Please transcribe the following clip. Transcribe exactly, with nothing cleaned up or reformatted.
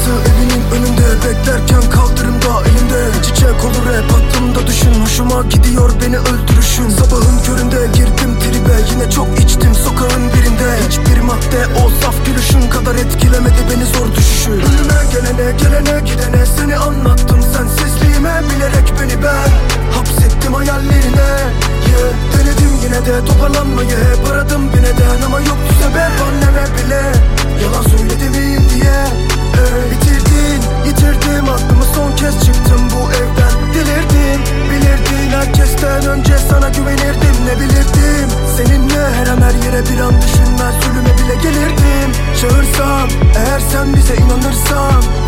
Babası evinin önünde beklerken kaldırımda elimde çiçek olur hep aklımda düşün. Hoşuma gidiyor beni öldürüşün. Sabahın köründe girdim tribe, yine çok içtim sokağın birinde. Hiçbir madde o saf gülüşün kadar etkilemedi beni zor düşüşü. Önüme gelene gelene gidene seni anlattım sensizliğime. Bilerek beni ben hapsettim hayallerine, yeah. Denedim yine de toparlanmayı, hep aradım bir neden ama yoktu sebep anneme bile. Yalan söyledim iyiyim diye, ey. Bitirdin, yitirdim aklımı, son kez çıktım bu evden. Delirdim, bilirdin herkesten önce sana güvenirdim. Ne bilirdim seninle her an her yere bir an düşünmez ölüme bile gelirdim. Çağırsam eğer sen bize inanırsan,